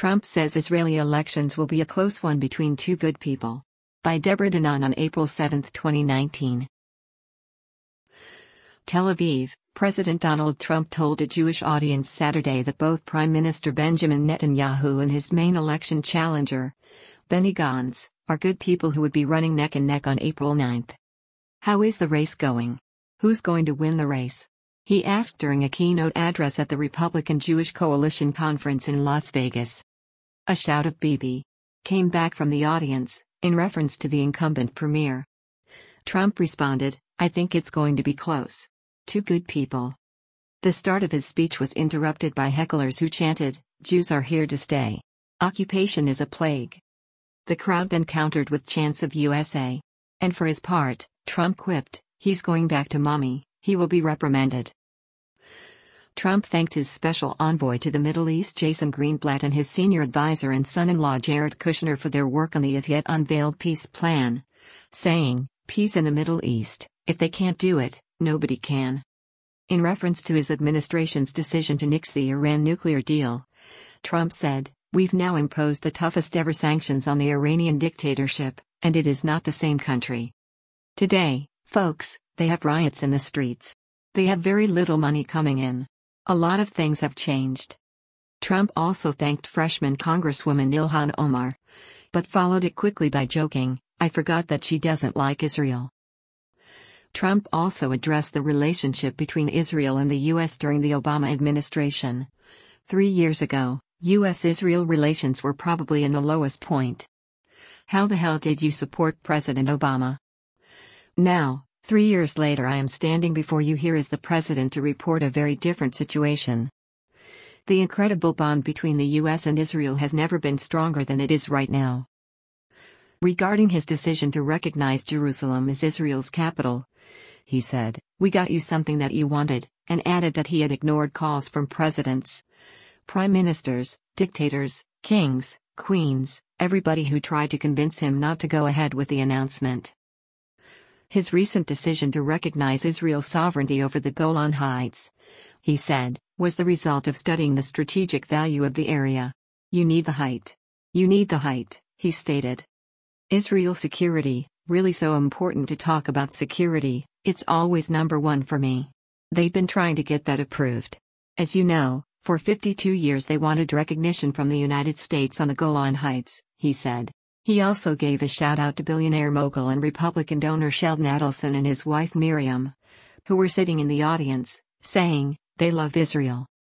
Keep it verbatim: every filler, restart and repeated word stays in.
Trump says Israeli elections will be a close one between two good people. By Deborah Danon on April seventh, twenty nineteen. Tel Aviv, President Donald Trump told a Jewish audience Saturday that both Prime Minister Benjamin Netanyahu and his main election challenger, Benny Gantz, are good people who would be running neck and neck on April ninth. How is the race going? Who's going to win the race? He asked during a keynote address at the Republican Jewish Coalition Conference in Las Vegas. A shout of "Bibi" came back from the audience, in reference to the incumbent premier. Trump responded, "I think it's going to be close. Two good people." The start of his speech was interrupted by hecklers who chanted, "Jews are here to stay. Occupation is a plague." The crowd then countered with chants of U S A. And for his part, Trump quipped, "He's going back to mommy, he will be reprimanded." Trump thanked his special envoy to the Middle East Jason Greenblatt and his senior advisor and son-in-law Jared Kushner for their work on the as-yet-unveiled peace plan, saying, "Peace in the Middle East, if they can't do it, nobody can." In reference to his administration's decision to nix the Iran nuclear deal, Trump said, "We've now imposed the toughest ever sanctions on the Iranian dictatorship, and it is not the same country. Today, folks, they have riots in the streets. They have very little money coming in. A lot of things have changed." Trump also thanked freshman Congresswoman Ilhan Omar, but followed it quickly by joking, "I forgot that she doesn't like Israel." Trump also addressed the relationship between Israel and the U S during the Obama administration. Three years ago, U S-Israel relations were probably in the lowest point. How the hell did you support President Obama? Now, three years later, I am standing before you here as the president to report a very different situation. The incredible bond between the U S and Israel has never been stronger than it is right now. Regarding his decision to recognize Jerusalem as Israel's capital, he said, "We got you something that you wanted," and added that he had ignored calls from presidents, prime ministers, dictators, kings, queens, everybody who tried to convince him not to go ahead with the announcement. His recent decision to recognize Israel's sovereignty over the Golan Heights, he said, was the result of studying the strategic value of the area. "You need the height. You need the height," he stated. Israel security, really so important to talk about security, it's always number one for me. They've been trying to get that approved. As you know, for fifty-two years they wanted recognition from the United States on the Golan Heights," he said. He also gave a shout-out to billionaire mogul and Republican donor Sheldon Adelson and his wife Miriam, who were sitting in the audience, saying, "They love Israel."